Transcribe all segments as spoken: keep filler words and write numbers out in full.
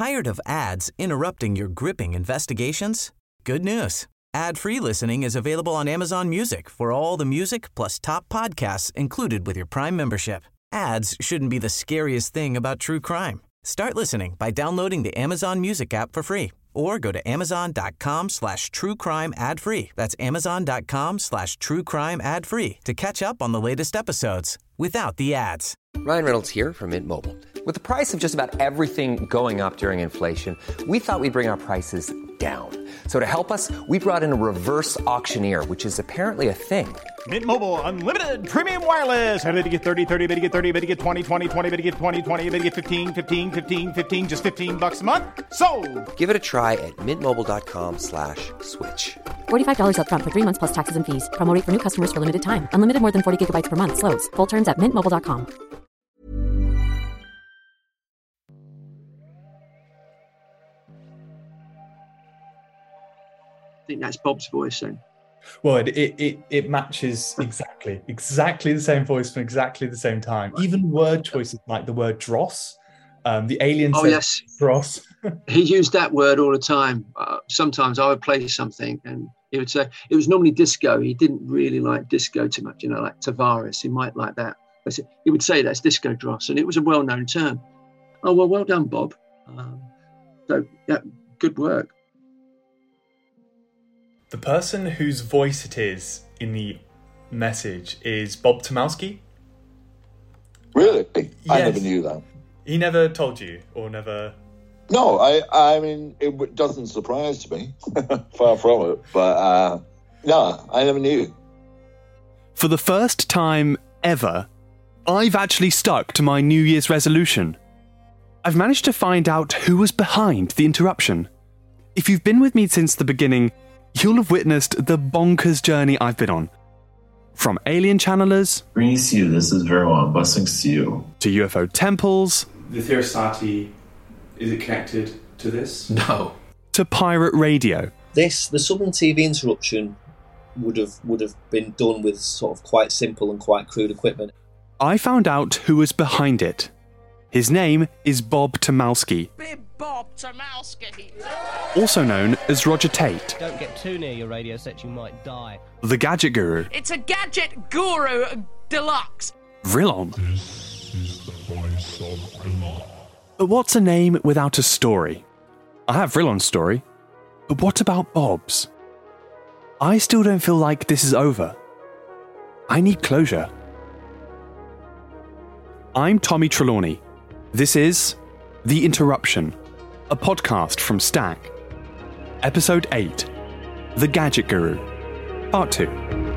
Tired of ads interrupting your gripping investigations? Good news. Ad-free listening is available on Amazon Music for all the music plus top podcasts included with your Prime membership. Ads shouldn't be the scariest thing about true crime. Start listening by downloading the Amazon Music app for free or go to amazon.com slash true crime ad free. That's amazon.com slash true crime ad free to catch up on the latest episodes without the ads. Ryan Reynolds here from Mint Mobile. With the price of just about everything going up during inflation, we thought we'd bring our prices down. So to help us, we brought in a reverse auctioneer, which is apparently a thing. Mint Mobile Unlimited Premium Wireless. How to get thirty, thirty, how to get thirty, how to get twenty, twenty, twenty, how to get twenty, twenty, how to get fifteen, fifteen, fifteen, fifteen, just fifteen bucks a month? Sold! Give it a try at mintmobile.com slash switch. forty-five dollars up front for three months plus taxes and fees. Promo rate for new customers for limited time. Unlimited more than forty gigabytes per month. Slows full terms at mint mobile dot com. I think that's Bob's voice then. Well, it, it it matches exactly, exactly the same voice from exactly the same time. Even word choices like the word dross. Um, the alien oh, says yes. dross. He used that word all the time. Uh, sometimes I would play something and he would say, it was normally disco. He didn't really like disco too much, you know, like Tavares. He might like that. But he would say that's disco dross. And it was a well-known term. Oh, well, well done, Bob. Um, so, yeah, good work. The person whose voice it is in the message is Bob Tomowski. Really? I Yes. never knew that. He never told you, or never... No, I I mean, it w- doesn't surprise me. Far from it. But, uh, no, I never knew. For the first time ever, I've actually stuck to my New Year's resolution. I've managed to find out who was behind the interruption. If you've been with me since the beginning, you'll have witnessed the bonkers journey I've been on. From alien channelers... Greetings to you, this is very well. Blessings to you. ...to U F O temples... The Theosati, is it connected to this? No. ...to pirate radio. This, the Southern T V interruption, would have would have been done with sort of quite simple and quite crude equipment. I found out who was behind it. His name is Bob Tomowski. Big Bob Tomowski. Also known as Roger Tate. Don't get too near your radio set, you might die. The Gadget Guru. It's a Gadget Guru Deluxe. Vrillon. This is the voice of Vrillon. But what's a name without a story? I have Vrillon's story. But what about Bob's? I still don't feel like this is over. I need closure. I'm Tommy Trelawney. This is The Interruption, a podcast from Stack. Episode eight, The Gadget Guru, Part two.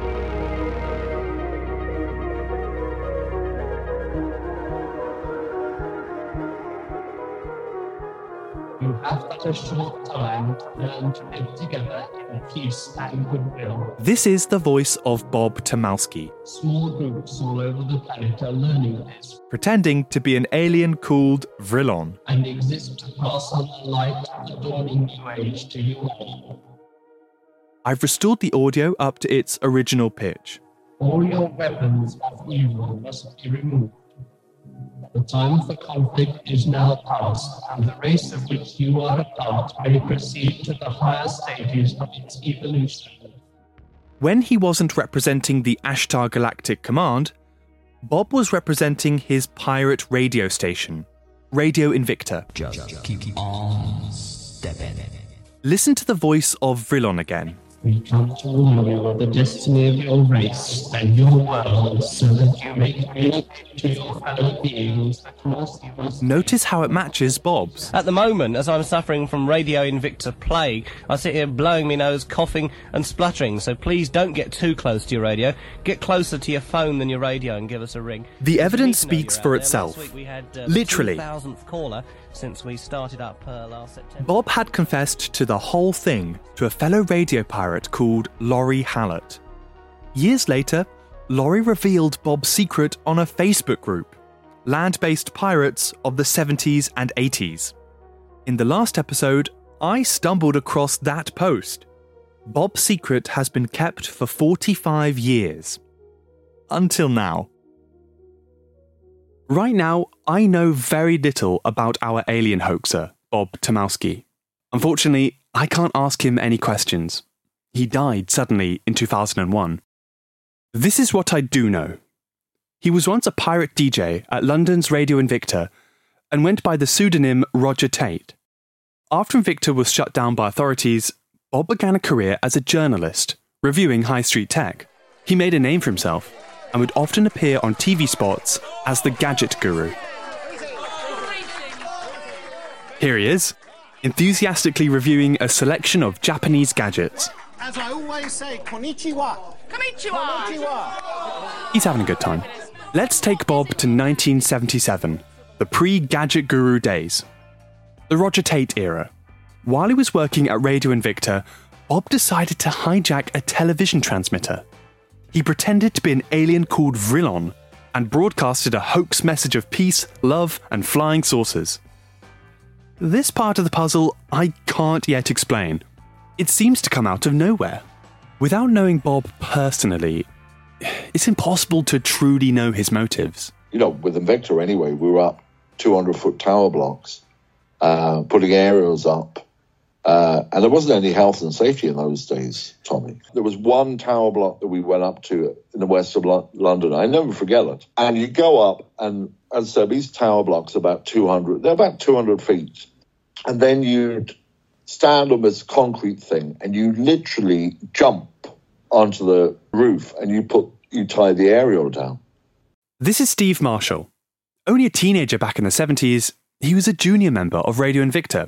You have but a short time to learn to live together in peace and goodwill. This is the voice of Bob Tomowski, Small groups all over the planet are learning this pretending to be an alien called Vrillon. and exist to pass on the light of the dawning new age to you all. I've restored the audio up to its original pitch. All your weapons of evil must be removed. The time for conflict is now past, and the race of which you are a part may proceed to the higher stages of its evolution. When he wasn't representing the Ashtar Galactic Command, Bob was representing his pirate radio station, Radio Invicta. Just keep on stepping. Listen to the voice of Vrillon again. We come to warn you of the destiny of your race and your world, so that you may communicate to your fellow beings across the universe. Notice how it matches Bob's. At the moment, as I'm suffering from Radio Invicta plague, I sit here blowing my nose, coughing and spluttering, so please don't get too close to your radio. Get closer to your phone than your radio and give us a ring. The evidence speaks for itself. Last week we had, uh, Literally. the two thousandth caller since we started up uh, last September. Bob had confessed to the whole thing to a fellow radio pirate called Laurie Hallett. Years later, Laurie revealed Bob's secret on a Facebook group, Land-Based Pirates of the seventies and eighties. In the last episode, I stumbled across that post. Bob's secret has been kept for forty-five years. Until now. Right now, I know very little about our alien hoaxer, Bob Tomowski. Unfortunately, I can't ask him any questions. He died suddenly in two thousand one. This is what I do know. He was once a pirate D J at London's Radio Invicta and went by the pseudonym Roger Tate. After Invicta was shut down by authorities, Bob began a career as a journalist, reviewing high street tech. He made a name for himself and would often appear on T V spots as the gadget guru. Here he is, enthusiastically reviewing a selection of Japanese gadgets. As I always say, konnichiwa. Konnichiwa. He's having a good time. Let's take Bob to nineteen seventy-seven, the pre-gadget guru days. The Roger Tate era. While he was working at Radio Invicta, Bob decided to hijack a television transmitter. He pretended to be an alien called Vrillon and broadcasted a hoax message of peace, love, and flying saucers. This part of the puzzle I can't yet explain. It seems to come out of nowhere. Without knowing Bob personally, it's impossible to truly know his motives. You know, with Invicta anyway, we were up two hundred foot tower blocks, uh, putting aerials up. Uh, and there wasn't any health and safety in those days, Tommy. There was one tower block that we went up to in the west of Lo- London. I never forget it. And you go up, and as I said, these tower blocks are about two hundred, they're about two hundred feet. And then you'd stand on this concrete thing, and you literally jump onto the roof, and you put you tie the aerial down. This is Steve Marshall. Only a teenager back in the seventies, he was a junior member of Radio Invicta.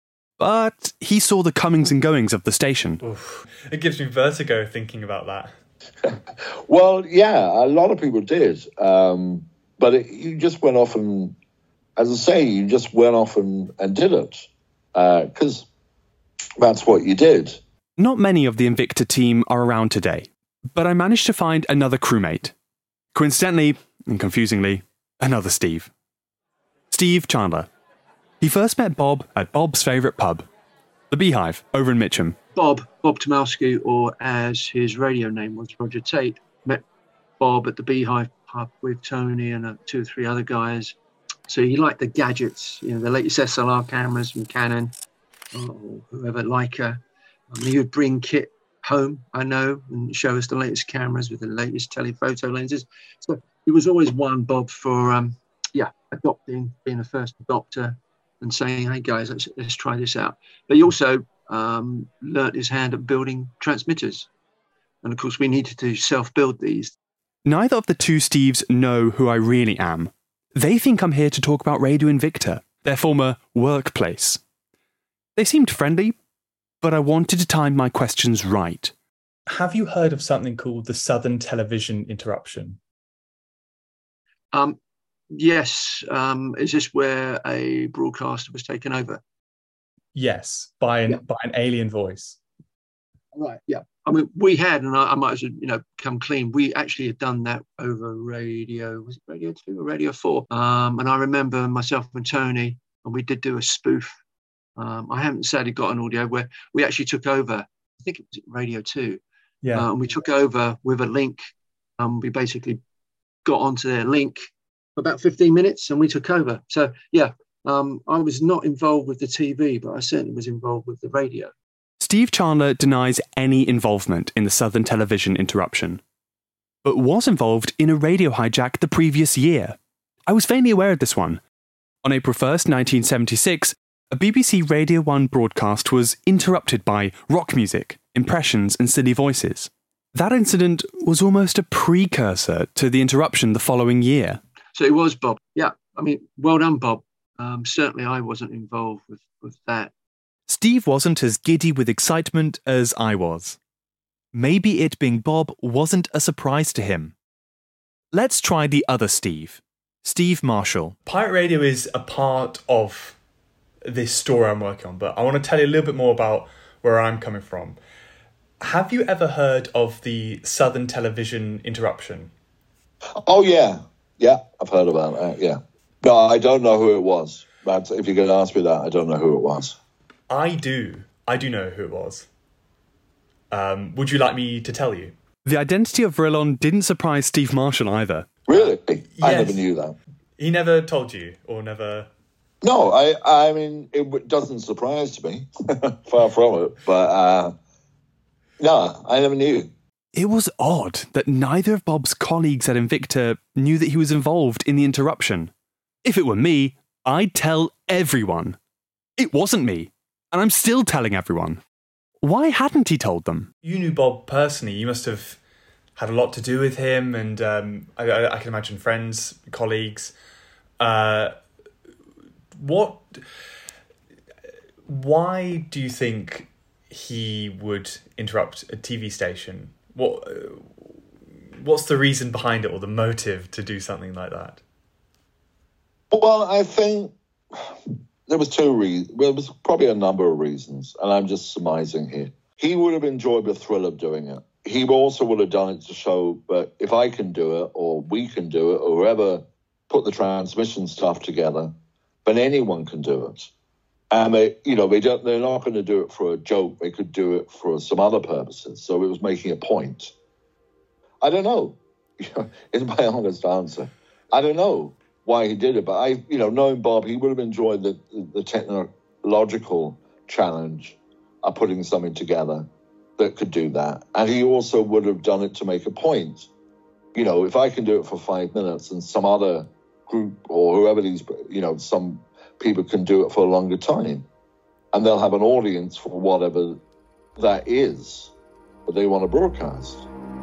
But he saw the comings and goings of the station. Oof. It gives me vertigo thinking about that. Well, yeah, a lot of people did. Um, but it, you just went off and, as I say, you just went off and, and did it. Because uh, that's what you did. Not many of the Invicta team are around today, but I managed to find another crewmate. Coincidentally, and confusingly, another Steve. Steve Chandler. He first met Bob at Bob's favourite pub, the Beehive, over in Mitcham. Bob, Bob Tomowski, or as his radio name was, Roger Tate, met Bob at the Beehive pub with Tony and uh, two or three other guys. So he liked the gadgets, you know, the latest S L R cameras from Canon, or whoever, Leica. I mean, he would bring kit home, I know, and show us the latest cameras with the latest telephoto lenses. So he was always one, Bob, for, um, yeah, adopting, being the first adopter, and saying, hey guys, let's, let's try this out. But he also um, learnt his hand at building transmitters. And of course, we needed to self-build these. Neither of the two Steves know who I really am. They think I'm here to talk about Radio Invicta, their former workplace. They seemed friendly, but I wanted to time my questions right. Have you heard of something called the Southern Television Interruption? Um. Yes. Um, is this where a broadcaster was taken over? Yes, by an, yeah. by an alien voice. Right, yeah. I mean, we had, and I, I might as well, you know, come clean. We actually had done that over radio, was it Radio two or Radio four? Um, and I remember myself and Tony, and we did do a spoof. Um, I haven't sadly got an audio where we actually took over, I think it was Radio two. Yeah. Uh, and we took over with a link. Um, we basically got onto their link for about fifteen minutes, and we took over. So, yeah, um, I was not involved with the T V, but I certainly was involved with the radio. Steve Chandler denies any involvement in the Southern Television Interruption, but was involved in a radio hijack the previous year. I was vaguely aware of this one. On April first, nineteen seventy-six, a B B C Radio one broadcast was interrupted by rock music, impressions, and silly voices. That incident was almost a precursor to the interruption the following year. So it was Bob. Yeah, I mean, well done, Bob. Um, certainly I wasn't involved with, with that. Steve wasn't as giddy with excitement as I was. Maybe it being Bob wasn't a surprise to him. Let's try the other Steve, Steve Marshall. Pirate Radio is a part of this story I'm working on, but I want to tell you a little bit more about where I'm coming from. Have you ever heard of the Southern Television Interruption? Oh, yeah. Yeah, I've heard about that, yeah. No, I don't know who it was. But if you're going to ask me that, I don't know who it was. I do. I do know who it was. Um, would you like me to tell you? The identity of Vrillon didn't surprise Steve Marshall either. Really? Yes. I never knew that. He never told you, or never No, I, I mean, it w- doesn't surprise me. Far from it. But, uh, no, I never knew. It was odd that neither of Bob's colleagues at Invicta knew that he was involved in the interruption. If it were me, I'd tell everyone. It wasn't me, and I'm still telling everyone. Why hadn't he told them? You knew Bob personally. You must have had a lot to do with him, and um, I, I, I can imagine friends, colleagues. Uh, what? Why do you think he would interrupt a T V station? What? What's the reason behind it, or the motive to do something like that? Well, I think there was two reasons. Well, there was probably a number of reasons, and I'm just surmising here. He would have enjoyed the thrill of doing it. He also would have done it to show that if I can do it, or we can do it, or whoever put the transmission stuff together, then anyone can do it. And they, you know, they don't, they're not going to do it for a joke. They could do it for some other purposes. So it was making a point. I don't know. Is my honest answer. I don't know why he did it, but I, you know, knowing Bob, he would have enjoyed the the technological challenge of putting something together that could do that. And he also would have done it to make a point. You know, if I can do it for five minutes and some other group or whoever these, you know, some people can do it for a longer time, and they'll have an audience for whatever that is that they want to broadcast.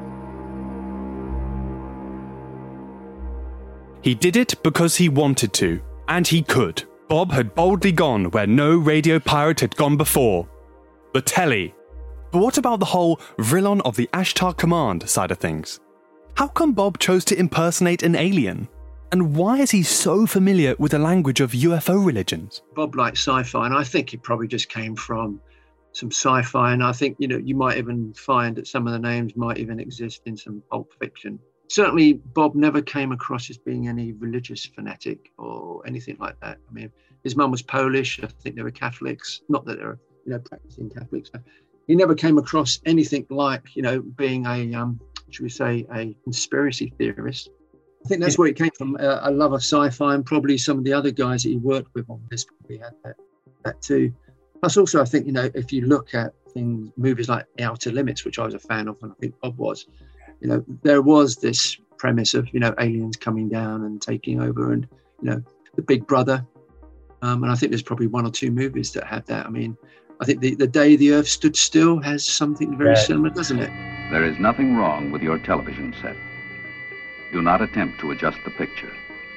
He did it because he wanted to, and he could. Bob had boldly gone where no radio pirate had gone before. The telly. But what about the whole Vrillon of the Ashtar Command side of things? How come Bob chose to impersonate an alien? And why is he so familiar with the language of U F O religions? Bob liked sci-fi, and I think it probably just came from some sci-fi. And I think, you know, you might even find that some of the names might even exist in some Pulp Fiction. Certainly, Bob never came across as being any religious fanatic or anything like that. I mean, his mum was Polish. I think they were Catholics. Not that they were, you know, practicing Catholics. But he never came across anything like, you know, being a, um, should we say, a conspiracy theorist. I think that's where it came from, uh, a love of sci-fi, and probably some of the other guys that he worked with on this probably had that, that too. Plus also, I think, you know, if you look at things, movies like Outer Limits, which I was a fan of, and I think Bob was, you know, there was this premise of, you know, aliens coming down and taking over, and, you know, the Big Brother. Um, and I think there's probably one or two movies that have that. I mean, I think the, the Day the Earth Stood Still has something very yeah. similar, doesn't it? There is nothing wrong with your television set. Do not attempt to adjust the picture.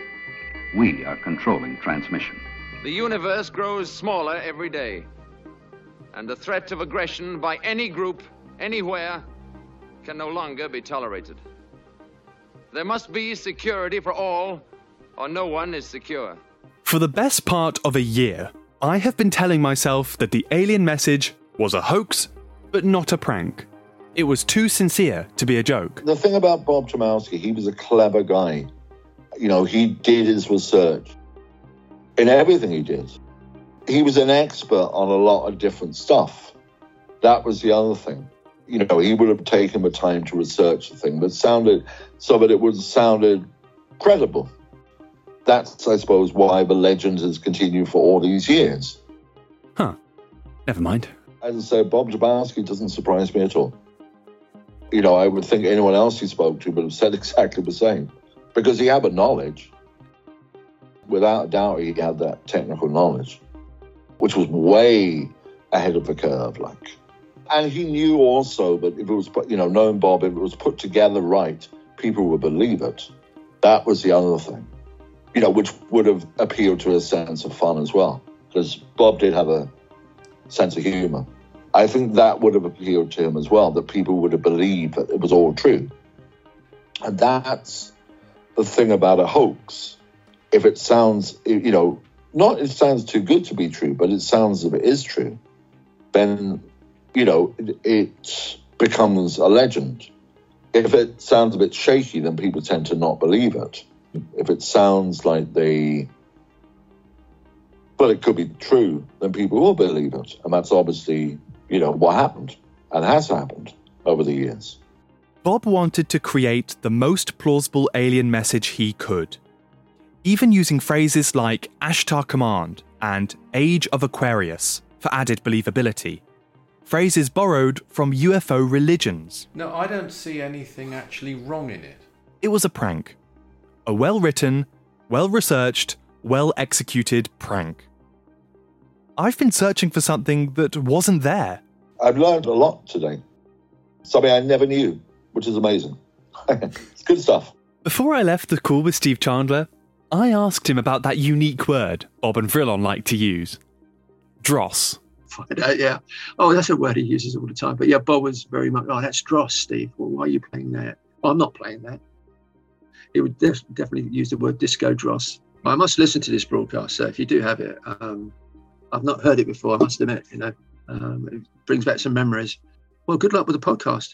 We are controlling transmission. The universe grows smaller every day, and the threat of aggression by any group, anywhere, can no longer be tolerated. There must be security for all, or no one is secure. For the best part of a year, I have been telling myself that the alien message was a hoax, but not a prank. It was too sincere to be a joke. The thing about Bob Tomowski, he was a clever guy. You know, he did his research in everything he did. He was an expert on a lot of different stuff. That was the other thing. You know, he would have taken the time to research the thing, but sounded so that it would have sounded credible. That's, I suppose, why the legend has continued for all these years. Huh. Never mind. As I say, Bob Tomowski doesn't surprise me at all. You know, I would think anyone else he spoke to would have said exactly the same, because he had the knowledge. Without a doubt, he had that technical knowledge, which was way ahead of the curve, like. And he knew also that if it was, you know, knowing Bob, if it was put together right, people would believe it. That was the other thing, you know, which would have appealed to a sense of fun as well, because Bob did have a sense of humor. I think that would have appealed to him as well, that people would have believed that it was all true. And that's the thing about a hoax. If it sounds, you know, not it sounds too good to be true, but it sounds as if it is true, then, you know, it, it becomes a legend. If it sounds a bit shaky, then people tend to not believe it. If it sounds like they, well, it could be true, then people will believe it. And that's obviously, you know, what happened and has happened over the years. Bob wanted to create the most plausible alien message he could. even using phrases like Ashtar Command and Age of Aquarius for added believability. Phrases borrowed from U F O religions. No, I don't see anything actually wrong in it. It was a prank. A well-written, well-researched, well-executed prank. I've been searching for something that wasn't there. I've learned a lot today. Something I never knew, which is amazing. It's good stuff. Before I left the call with Steve Chandler, I asked him about that unique word Bob and Vrillon like to use. Dross. Find out, yeah. Oh, that's a word he uses all the time. But yeah, Bob was very much, oh, that's dross, Steve. Well, why are you playing that? Well, I'm not playing that. He would def- definitely use the word disco dross. I must listen to this broadcast, so if you do have it, um, I've not heard it before, I must admit, you know. Um, it brings back some memories. Well, good luck with the podcast.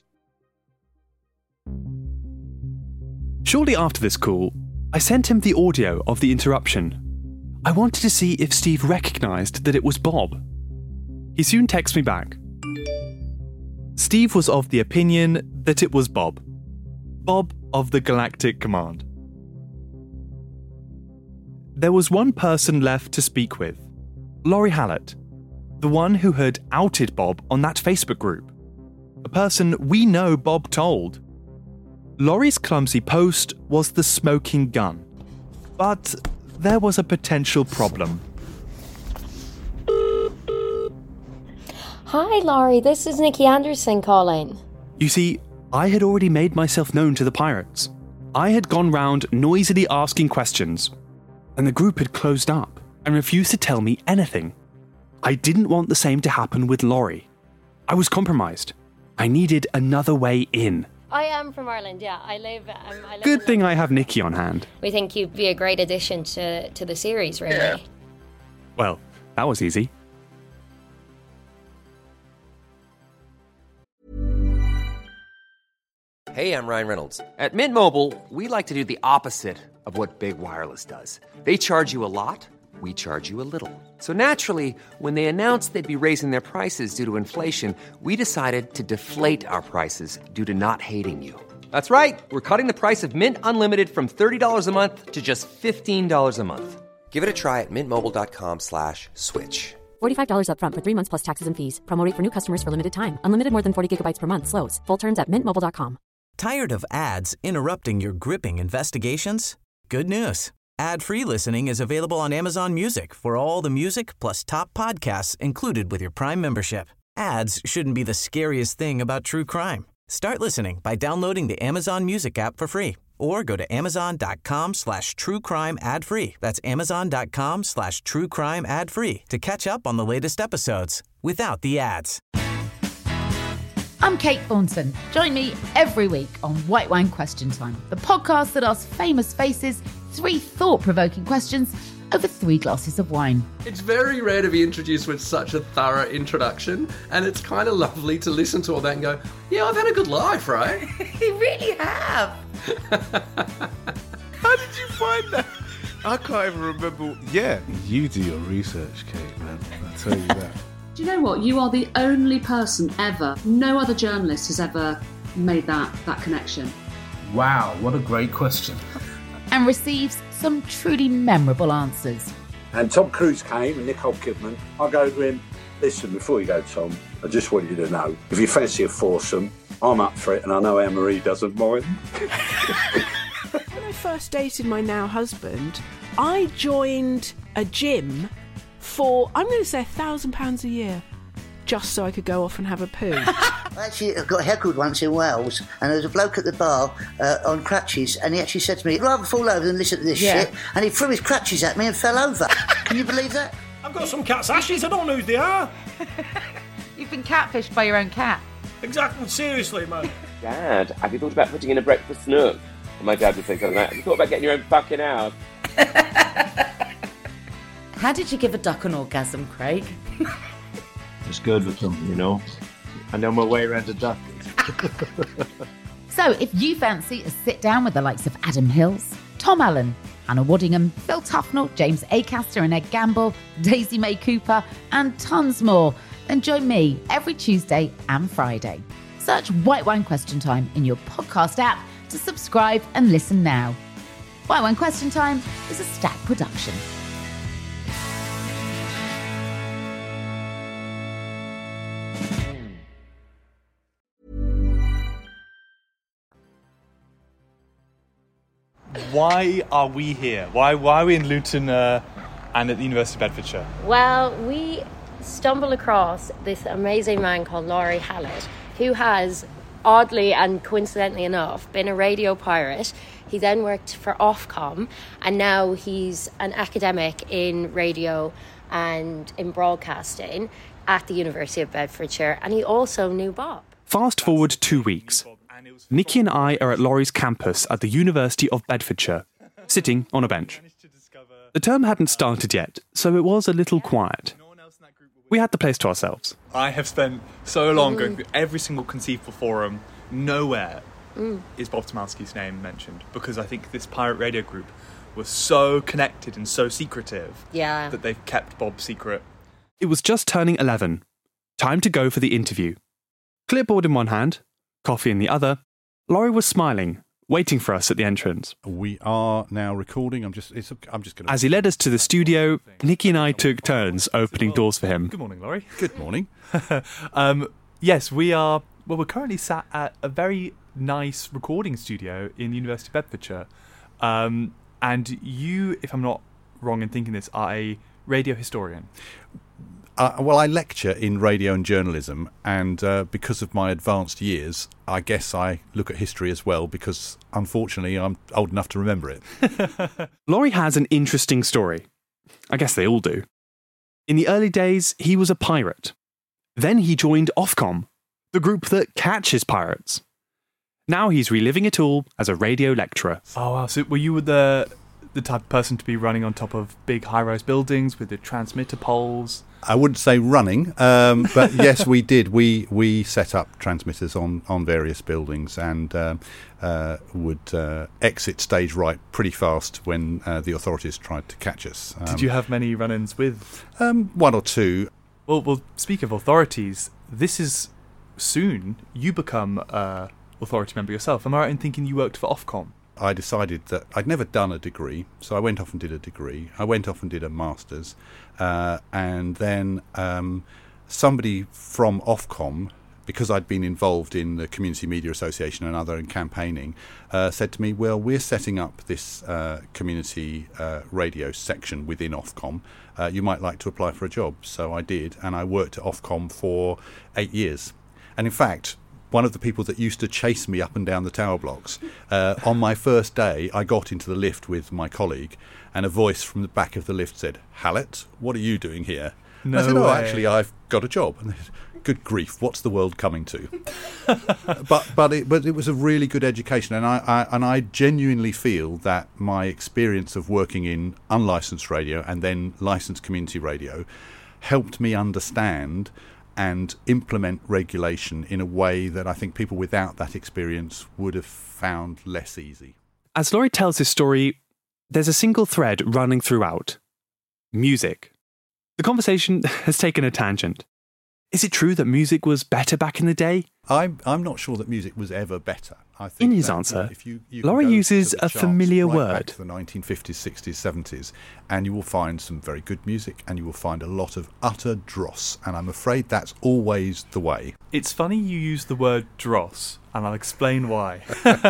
Shortly after this call, I sent him the audio of the interruption. I wanted to see if Steve recognised that it was Bob. He soon texted me back. Steve was of the opinion that it was Bob. Bob of the Galactic Command. There was one person left to speak with. Laurie Hallett, the one who had outed Bob on that Facebook group. A person we know Bob told. Laurie's clumsy post was the smoking gun. But there was a potential problem. Hi, Laurie. This is Nikki Anderson calling. You see, I had already made myself known to the pirates. I had gone round noisily asking questions, and the group had closed up and refused to tell me anything. I didn't want the same to happen with Laurie. I was compromised. I needed another way in. I am from Ireland, yeah. I live... Um, I live Good thing I have Nikki on hand. We think you'd be a great addition to, to the series, really. Yeah. Well, that was easy. Hey, I'm Ryan Reynolds. At Mint Mobile, we like to do the opposite of what Big Wireless does. They charge you a lot, we charge you a little. So naturally, when they announced they'd be raising their prices due to inflation, we decided to deflate our prices due to not hating you. That's right. We're cutting the price of Mint Unlimited from thirty dollars a month to just fifteen dollars a month. Give it a try at mintmobile.com slash switch. forty-five dollars up front for three months plus taxes and fees. Promo rate for new customers for limited time. Unlimited more than forty gigabytes per month slows. Full terms at mint mobile dot com. Tired of ads interrupting your gripping investigations? Good news. Ad-free listening is available on Amazon Music for all the music plus top podcasts included with your Prime membership. Ads shouldn't be the scariest thing about true crime. Start listening by downloading the Amazon Music app for free or go to amazon.com slash true crime ad free. That's amazon.com slash true crime ad free to catch up on the latest episodes without the ads. I'm Kate Thornton. Join me every week on White Wine Question Time, the podcast that asks famous faces three thought-provoking questions over three glasses of wine. It's very rare to be introduced with such a thorough introduction, and it's kind of lovely to listen to all that and go, yeah, I've had a good life, right? You really have. How did you find that? I can't even remember. Yeah, you do your research, Kate, man. I'll tell you that. Do you know what? You are the only person ever, no other journalist has ever made that, that connection. Wow, what a great question. And receives some truly memorable answers. And Tom Cruise came and Nicole Kidman. I go to him, listen, before you go, Tom, I just want you to know, if you fancy a foursome, I'm up for it, and I know Anne-Marie doesn't mind. When I first dated my now husband, I joined a gym for, I'm going to say, a thousand pounds a year, just so I could go off and have a poo. I actually got heckled once in Wales, and there was a bloke at the bar uh, on crutches, and he actually said to me, I'd rather fall over than listen to this yeah. shit, and he threw his crutches at me and fell over. Can you believe that? I've got some cat's ashes, I don't know who they are. You've been catfished by your own cat. Exactly, seriously, man. Dad, have you thought about putting in a breakfast nook? And my dad would think something like that. Have you thought about getting your own fucking house? How did you give a duck an orgasm, Craig? It's good with them, you know. I know my way around a duck. So, if you fancy a sit down with the likes of Adam Hills, Tom Allen, Hannah Waddingham, Phil Tufnell, James Acaster and Ed Gamble, Daisy May Cooper, and tons more, then join me every Tuesday and Friday. Search White Wine Question Time in your podcast app to subscribe and listen now. Why When Question Time is a Stack production. Why are we here? Why why are we in Luton uh, and at the University of Bedfordshire? Well, we stumbled across this amazing man called Laurie Hallett, who has, oddly and coincidentally enough, been a radio pirate. He then worked for Ofcom, and now he's an academic in radio and in broadcasting at the University of Bedfordshire, and he also knew Bob. Fast forward two weeks. Nikki and I are at Laurie's campus at the University of Bedfordshire, sitting on a bench. The term hadn't started yet, so it was a little quiet. We had the place to ourselves. I have spent so long mm. going through every single conceivable forum. Nowhere mm. is Bob Tomalski's name mentioned, because I think this pirate radio group was so connected and so secretive yeah. that they've kept Bob secret. It was just turning eleven. Time to go for the interview. Clipboard in one hand, coffee in the other. Laurie was smiling, waiting for us at the entrance. We are now recording. I'm just it's, I'm just going to... As he led us to the studio, Nikki and I took turns opening doors for him. Good morning, Laurie. Good morning. um, yes, we are... Well, we're currently sat at a very nice recording studio in the University of Bedfordshire. Um, and you, if I'm not wrong in thinking this, are a radio historian. Uh, well, I lecture in radio and journalism, and uh, because of my advanced years, I guess I look at history as well, because unfortunately I'm old enough to remember it. Laurie has an interesting story. I guess they all do. In the early days, he was a pirate. Then he joined Ofcom, the group that catches pirates. Now he's reliving it all as a radio lecturer. Oh, wow. So were you the, the type of person to be running on top of big high-rise buildings with the transmitter poles? I wouldn't say running, um, but yes, we did. We we set up transmitters on, on various buildings and uh, uh, would uh, exit stage right pretty fast when uh, the authorities tried to catch us. Um, Did you have many run-ins with? Um, one or two. Well, well, speak of authorities, this is soon you become an authority member yourself. Am I right in thinking you worked for Ofcom? I decided that I'd never done a degree, so I went off and did a degree. I went off and did a master's, uh, and then um, somebody from Ofcom, because I'd been involved in the Community Media Association and other in campaigning, uh, said to me, well, we're setting up this uh, community uh, radio section within Ofcom. Uh, you might like to apply for a job. So I did, and I worked at Ofcom for eight years. And in fact, one of the people that used to chase me up and down the tower blocks, uh, on my first day, I got into the lift with my colleague, and a voice from the back of the lift said, "Hallett, what are you doing here?" No and I said, "Oh, way. actually, I've got a job." And they said, "Good grief, what's the world coming to?" but but it but it was a really good education, and I, I and I genuinely feel that my experience of working in unlicensed radio and then licensed community radio helped me understand and implement regulation in a way that I think people without that experience would have found less easy. As Laurie tells his story, there's a single thread running throughout. Music. The conversation has taken a tangent. Is it true that music was better back in the day? I'm I'm not sure that music was ever better. I think in his that, answer, uh, if you, you Laurie go uses to the a charts familiar right word. Back to the nineteen fifties, sixties, seventies, and you will find some very good music, and you will find a lot of utter dross, and I'm afraid that's always the way. It's funny you use the word dross, and I'll explain why.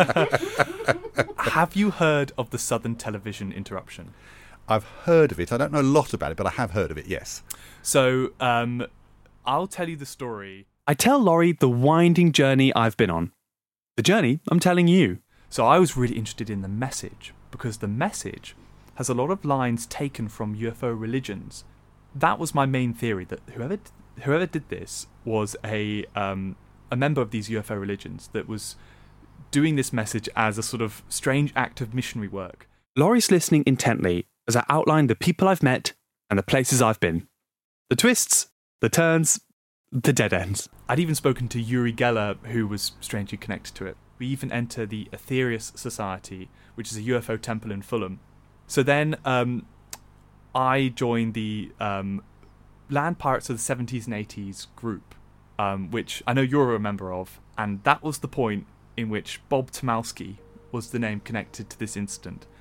Have you heard of the Southern Television interruption? I've heard of it. I don't know a lot about it, but I have heard of it, yes. So, um, I'll tell you the story. I tell Laurie the winding journey I've been on. The journey I'm telling you. So I was really interested in the message, because the message has a lot of lines taken from U F O religions. That was my main theory, that whoever whoever did this was a um, a member of these U F O religions that was doing this message as a sort of strange act of missionary work. Laurie's listening intently as I outline the people I've met and the places I've been. The twists, the turns, the dead ends. I'd even spoken to Uri Geller, who was strangely connected to it. We even enter the Aetherius Society, which is a U F O temple in Fulham. So then um, I joined the um, Land Pirates of the seventies and eighties group, um, which I know you're a member of, and that was the point in which Bob Tomalski was the name connected to this incident.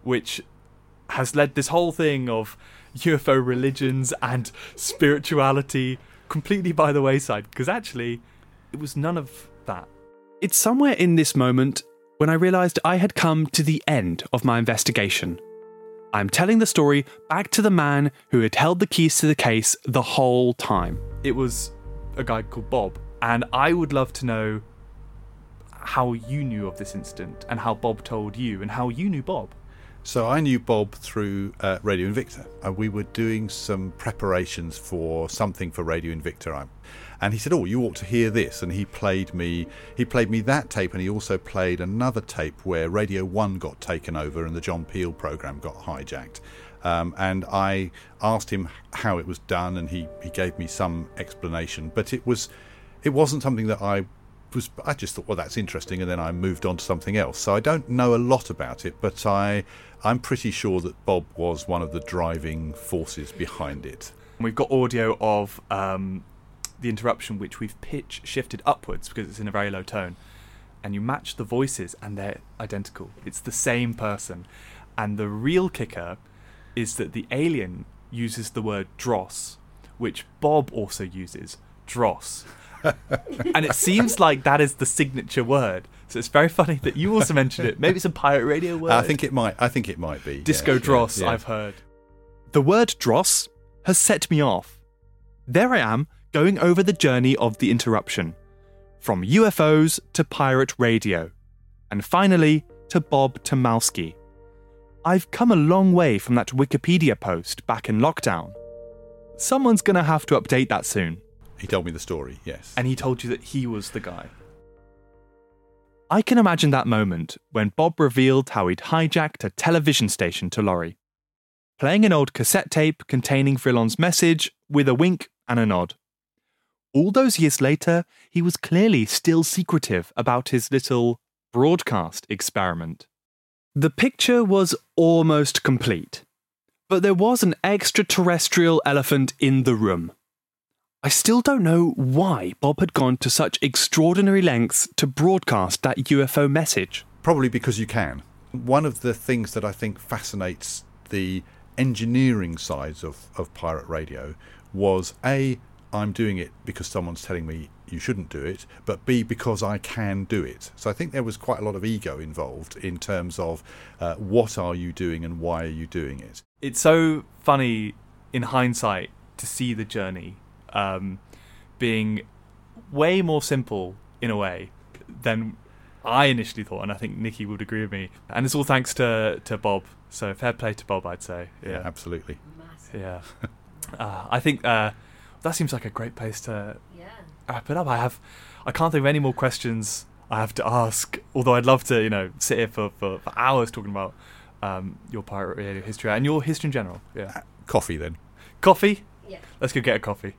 which has led this whole thing of U F O religions and spirituality completely by the wayside, because actually it was none of that. It's somewhere in this moment when I realised I had come to the end of my investigation. I'm telling the story back to the man who had held the keys to the case the whole time. It was a guy called Bob, and I would love to know how you knew of this incident and how Bob told you and how you knew Bob. So I knew Bob through uh, Radio Invicta. Uh, we were doing some preparations for something for Radio Invicta, I, and he said, "Oh, you ought to hear this." And he played me. He played me that tape, and he also played another tape where Radio One got taken over and the John Peel programme got hijacked. Um, and I asked him how it was done, and he, he gave me some explanation. But it was, it wasn't something that I. Was, I just thought, well, that's interesting, and then I moved on to something else. So I don't know a lot about it, but I, I'm pretty sure that Bob was one of the driving forces behind it. We've got audio of um, the interruption, which we've pitch shifted upwards because it's in a very low tone, and you match the voices and they're identical. It's the same person. And the real kicker is that the alien uses the word dross, which Bob also uses, dross. And it seems like that is the signature word. So it's very funny that you also mentioned it. Maybe it's a pirate radio word. I think it might. I think it might be. Disco yeah, dross, yeah, yeah. I've heard. The word dross has set me off. There I am, going over the journey of the interruption. From U F Os to pirate radio. And finally, to Bob Tomowski. I've come a long way from that Wikipedia post back in lockdown. Someone's going to have to update that soon. He told me the story, yes. And he told you that he was the guy. I can imagine that moment when Bob revealed how he'd hijacked a television station to Laurie, playing an old cassette tape containing Vrillon's message with a wink and a nod. All those years later, he was clearly still secretive about his little broadcast experiment. The picture was almost complete, but there was an extraterrestrial elephant in the room. I still don't know why Bob had gone to such extraordinary lengths to broadcast that U F O message. Probably because you can. One of the things that I think fascinates the engineering sides of, of pirate radio was A, I'm doing it because someone's telling me you shouldn't do it, but B, because I can do it. So I think there was quite a lot of ego involved in terms of uh, what are you doing and why are you doing it. It's so funny in hindsight to see the journey Um, being way more simple in a way than I initially thought, and I think Nikki would agree with me. And it's all thanks to, to Bob. So fair play to Bob, I'd say. Yeah, yeah absolutely. Massive. Yeah, uh, I think uh, that seems like a great place to yeah. wrap it up. I have, I can't think of any more questions I have to ask. Although I'd love to, you know, sit here for, for, for hours talking about um, your pirate radio history and your history in general. Yeah, uh, coffee then. Coffee. Yeah. Let's go get a coffee.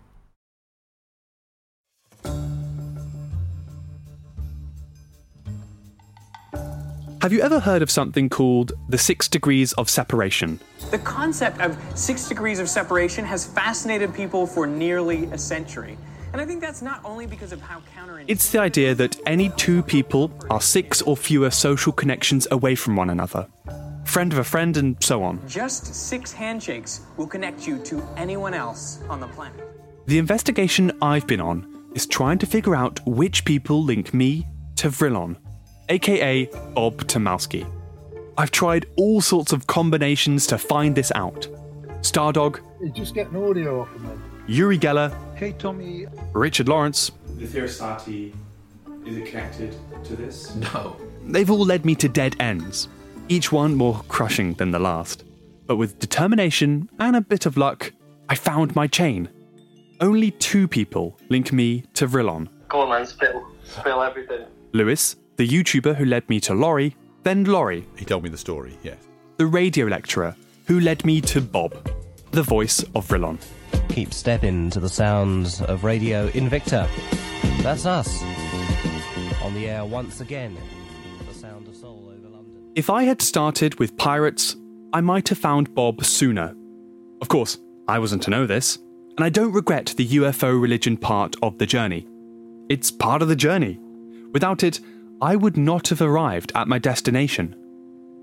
Have you ever heard of something called the six degrees of separation? The concept of six degrees of separation has fascinated people for nearly a century. And I think that's not only because of how counterintuitive... It's the idea that any two people are six or fewer social connections away from one another. Friend of a friend and so on. Just six handshakes will connect you to anyone else on the planet. The investigation I've been on is trying to figure out which people link me to Vrillon, aka Bob Tomowski. I've tried all sorts of combinations to find this out. Stardog. You just get an audio off of them. Uri Geller. Hey, Tommy. Richard Lawrence. The Theosati, is it connected to this? No. They've all led me to dead ends, each one more crushing than the last. But with determination and a bit of luck, I found my chain. Only two people link me to Vrillon. Go on, man, spill. Spill everything. Lewis, the YouTuber who led me to Laurie, then Laurie. He told me the story, yes. The radio lecturer who led me to Bob, the voice of Vrillon. Keep stepping to the sounds of Radio Invicta. That's us. On the air once again. The sound of soul over London. If I had started with pirates, I might have found Bob sooner. Of course, I wasn't to know this, and I don't regret the U F O religion part of the journey. It's part of the journey. Without it, I would not have arrived at my destination.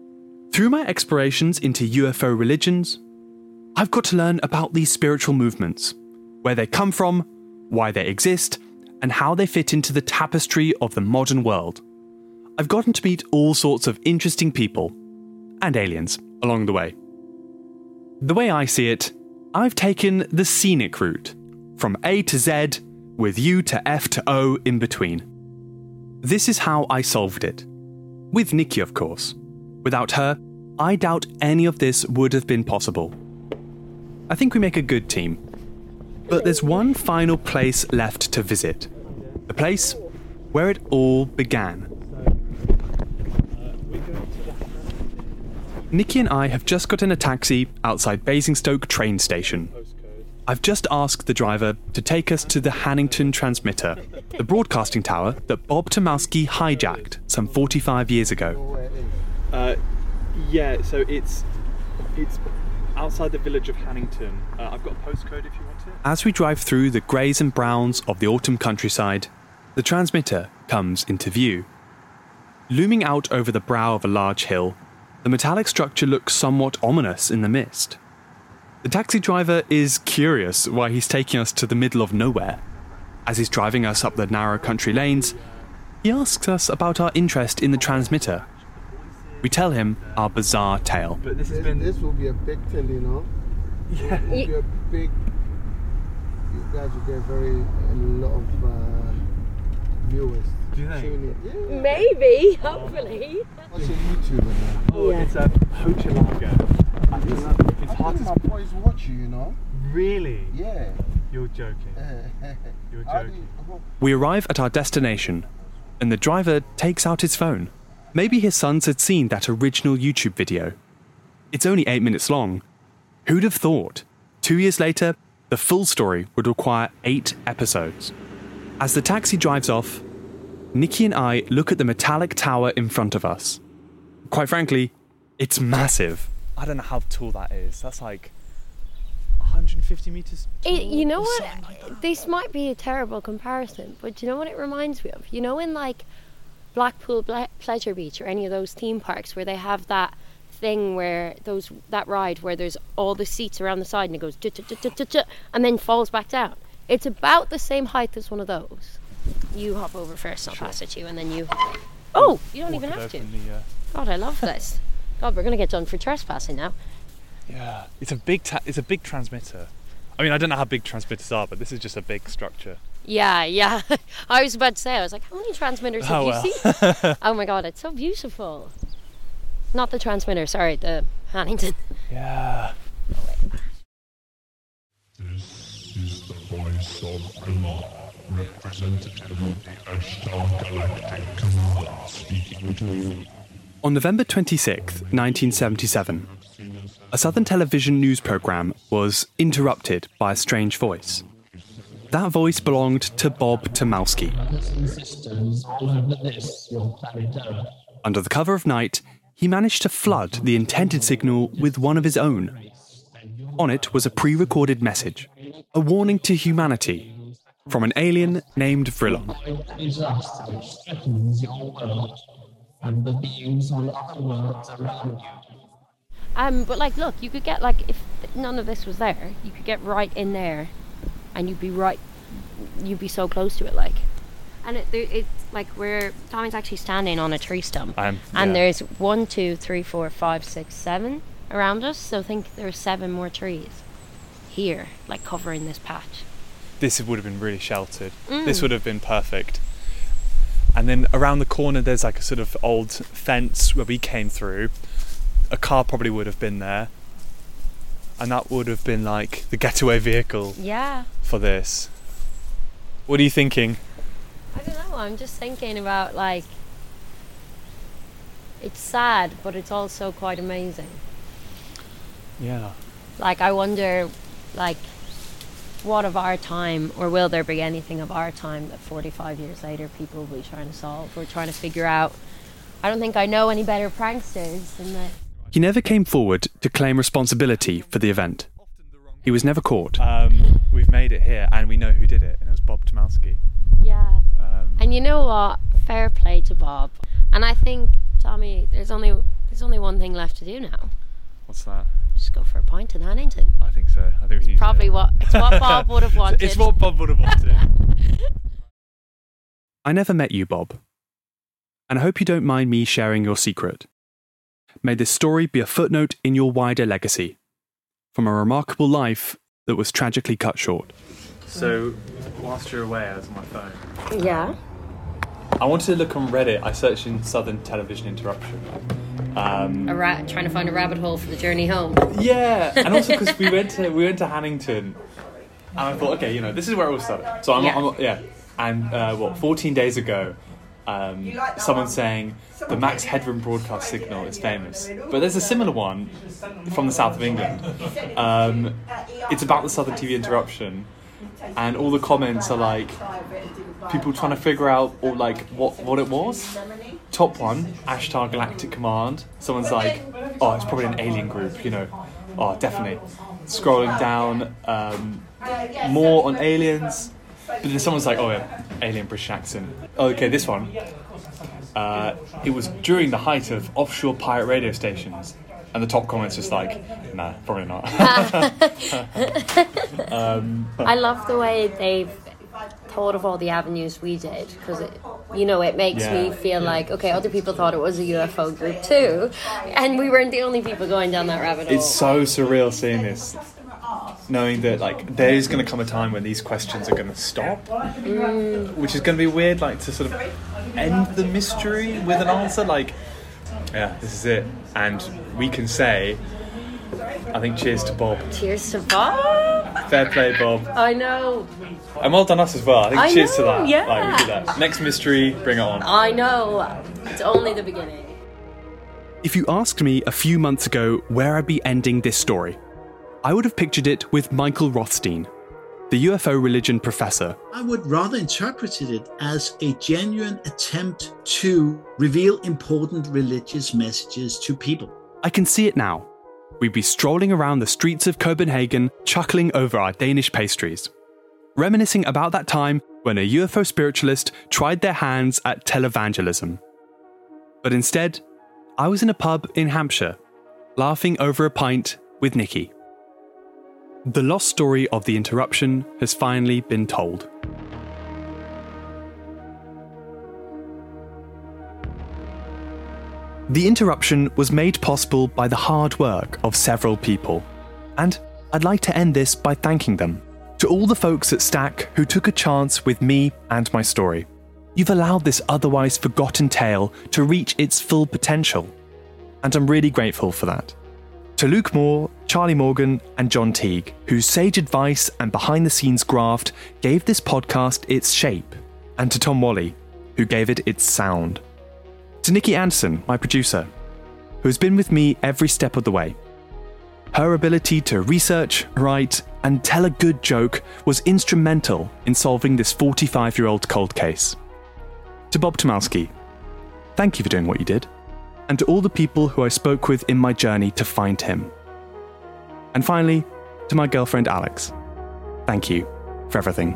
Through my explorations into U F O religions, I've got to learn about these spiritual movements, where they come from, why they exist, and how they fit into the tapestry of the modern world. I've gotten to meet all sorts of interesting people, and aliens, along the way. The way I see it, I've taken the scenic route, from A to Z, with U to F to O in between. This is how I solved it. With Nikki, of course. Without her, I doubt any of this would have been possible. I think we make a good team. But there's one final place left to visit. The place where it all began. Nikki and I have just got in a taxi outside Basingstoke train station. I've just asked the driver to take us to the Hannington transmitter, the broadcasting tower that Bob Tomowski hijacked some forty-five years ago. Uh, yeah, so it's it's outside the village of Hannington. Uh, I've got a postcode if you want it. As we drive through the greys and browns of the autumn countryside, the transmitter comes into view. Looming out over the brow of a large hill, the metallic structure looks somewhat ominous in the mist. The taxi driver is curious why he's taking us to the middle of nowhere. As he's driving us up the narrow country lanes, he asks us about our interest in the transmitter. We tell him our bizarre tale. But this has been... This will be a big tale, you know? Yeah. It will be a big... You guys will get very... a lot of uh, viewers. Do you think? Yeah. Maybe, hopefully. What's your YouTuber now? Oh, yeah. It's a Hochelaga. It's, it's hard to... My boys watch you, you know? Really? Yeah. You're joking. You're joking. You... We arrive at our destination, and the driver takes out his phone. Maybe his sons had seen that original YouTube video. It's only eight minutes long. Who'd have thought? Two years later, the full story would require eight episodes. As the taxi drives off, Nikki and I look at the metallic tower in front of us. Quite frankly, it's massive. I don't know how tall that is. That's like one hundred fifty metres tall. It, you know what? Like this might be a terrible comparison, but do you know what it reminds me of? You know, in like Blackpool Ble- Pleasure Beach or any of those theme parks where they have that thing where those that ride where there's all the seats around the side and it goes and then falls back down. It's about the same height as one of those. You hop over first, I'll sure. pass it to you, and then you... Oh, you don't even have to. The, uh... God, I love this. God, we're going to get done for trespassing now. Yeah, it's a big ta- it's a big transmitter. I mean, I don't know how big transmitters are, but this is just a big structure. Yeah, yeah. I was about to say, I was like, how many transmitters have oh, you well. seen? Oh my God, it's so beautiful. Not the transmitter, sorry, the Hannington. Yeah. Oh, wait. This is the voice of Allah, representative of the Ashtar Galactic Command, speaking to you. On November twenty-sixth, nineteen seventy-seven, a Southern television news programme was interrupted by a strange voice. That voice belonged to Bob Tomowski. Under the cover of night, he managed to flood the intended signal with one of his own. On it was a pre-recorded message, a warning to humanity, from an alien named Vrillon. And the beings on other worlds around you. Um, but like, look, you could get like, if none of this was there, you could get right in there, and you'd be right, you'd be so close to it, like. And it, it's like we're Tommy's actually standing on a tree stump, um, and yeah. there's one, two, three, four, five, six, seven around us. So think there's seven more trees here, like covering this patch. This would have been really sheltered. Mm. This would have been perfect. And then around the corner there's like a sort of old fence where we came through. A car probably would have been there. And that would have been like the getaway vehicle yeah. for this. What are you thinking? I don't know, I'm just thinking about like, it's sad, but it's also quite amazing. Yeah. Like I wonder, like, what of our time, or will there be anything of our time that forty-five years later people will be trying to solve or trying to figure out? I don't think I know any better pranksters than that. He never came forward to claim responsibility for the event. He was never caught. Um, we've made it here, and we know who did it, and it was Bob Tomowski. Yeah. Um, and you know what? Fair play to Bob. And I think, Tommy, there's only There's only one thing left to do now. What's that? Just go for a pint in Hannington. I think so. I think we need Probably to... what it's what Bob would have wanted. It's what Bob would have wanted. I never met you, Bob. And I hope you don't mind me sharing your secret. May this story be a footnote in your wider legacy. From a remarkable life that was tragically cut short. So, whilst you're away, I was on my phone. Yeah. I wanted to look on Reddit. I searched in Southern Television Interruption. Um, A rat trying to find a rabbit hole for the journey home. Yeah, and also because we went to we went to Hannington, and I thought, okay, you know, this is where it all started. So I'm, Yeah. I'm yeah, and uh, what, fourteen days ago, um, someone saying the Max Headroom broadcast signal is famous, but there's a similar one from the south of England. Um, it's about the Southern T V Interruption, and all the comments are like people trying to figure out or like what what it was. Top one, Ashtar Galactic Command. Someone's like, oh, it's probably an alien group, you know. Oh, definitely. Scrolling down, um, more on aliens. But then someone's like, oh yeah, alien British accent. Oh, okay, this one. Uh, it was during the height of offshore pirate radio stations. And the top comment's just like, nah, probably not. um, I love the way they've thought of all the avenues we did, because it, you know, it makes Yeah. me feel like, okay, other people thought it was a U F O group too, and we weren't the only people going down that rabbit hole. It's so surreal seeing this, knowing that like there is going to come a time when these questions are going to stop, Mm. which is going to be weird, like to sort of end the mystery with an answer. Like, yeah, this is it, and we can say, I think, cheers to Bob. Cheers to Bob. Fair play, Bob. I know. And well done us as well. I think I cheers to know, that. yeah. Like, we did that. Next mystery, bring it on. I know. It's only the beginning. If you asked me a few months ago where I'd be ending this story, I would have pictured it with Michael Rothstein, the U F O religion professor. I would rather interpret it as a genuine attempt to reveal important religious messages to people. I can see it now. We'd be strolling around the streets of Copenhagen, chuckling over our Danish pastries, reminiscing about that time when a U F O spiritualist tried their hands at televangelism. But instead, I was in a pub in Hampshire, laughing over a pint with Nikki. The lost story of the interruption has finally been told. The interruption was made possible by the hard work of several people, and I'd like to end this by thanking them. To all the folks at Stack who took a chance with me and my story. You've allowed this otherwise forgotten tale to reach its full potential, and I'm really grateful for that. To Luke Moore, Charlie Morgan, and John Teague, whose sage advice and behind-the-scenes graft gave this podcast its shape, and to Tom Wally, who gave it its sound. To Nikki Anderson, my producer, who's been with me every step of the way. Her ability to research, write, and tell a good joke was instrumental in solving this forty-five-year-old cold case. To Bob Tomalski, thank you for doing what you did. And to all the people who I spoke with in my journey to find him. And finally, to my girlfriend Alex, thank you for everything.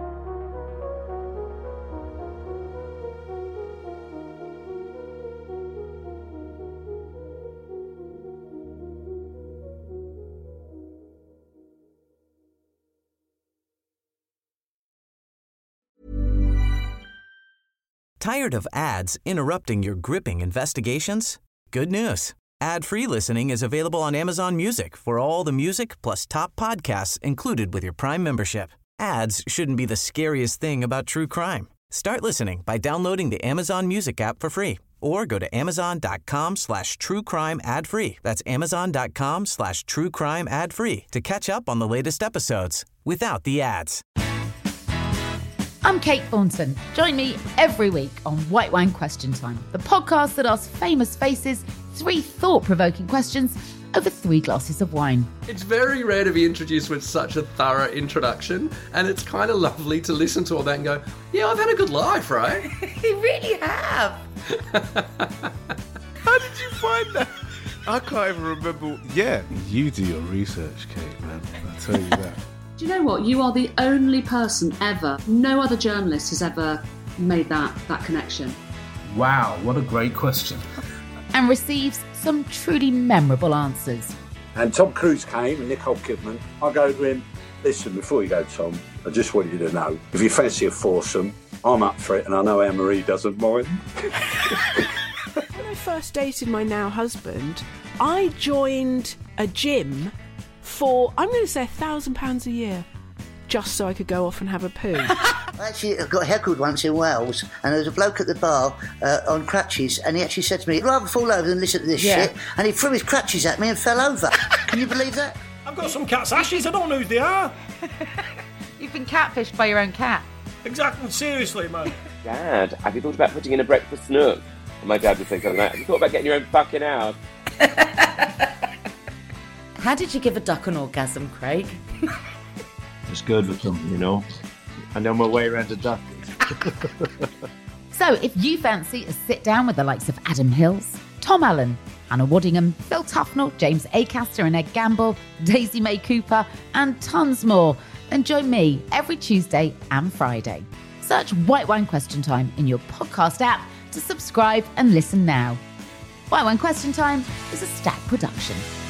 Tired of ads interrupting your gripping investigations? Good news. Ad-free listening is available on Amazon Music for all the music plus top podcasts included with your Prime membership. Ads shouldn't be the scariest thing about true crime. Start listening by downloading the Amazon Music app for free or go to amazon.com slash true crime ad free. That's amazon.com slash true crime ad free to catch up on the latest episodes without the ads. I'm Kate Thornton. Join me every week on White Wine Question Time, the podcast that asks famous faces three thought-provoking questions over three glasses of wine. It's very rare to be introduced with such a thorough introduction, and it's kind of lovely to listen to all that and go, yeah, I've had a good life, right? You really have. How did you find that? I can't even remember. Yeah, you do your research, Kate, man. I tell you that. Do you know what? You are the only person ever, no other journalist has ever made that, that connection. Wow, what a great question. and receives some truly memorable answers. And Tom Cruise came and Nicole Kidman. I go to him, listen, before you go, Tom, I just want you to know, if you fancy a foursome, I'm up for it, and I know Anne-Marie doesn't mind. When I first dated my now husband, I joined a gym for, I'm going to say, a thousand pounds a year, just so I could go off and have a poo. I actually got heckled once in Wales, and there was a bloke at the bar uh, on crutches, and he actually said to me, I'd rather fall over than listen to this Yeah. shit, and he threw his crutches at me and fell over. Can you believe that? I've got some cat's ashes, I don't know who they are. You've been catfished by your own cat. Exactly, seriously, man. Dad, have you thought about putting in a breakfast nook? And my dad would say something like, have you thought about getting your own fucking house? How did you give a duck an orgasm, Craig? It's good with them, you know. I know my way around a duck. So if you fancy a sit down with the likes of Adam Hills, Tom Allen, Hannah Waddingham, Phil Tufnell, James Acaster and Ed Gamble, Daisy May Cooper, and tons more, then join me every Tuesday and Friday. Search White Wine Question Time in your podcast app to subscribe and listen now. White Wine Question Time is a Stack production.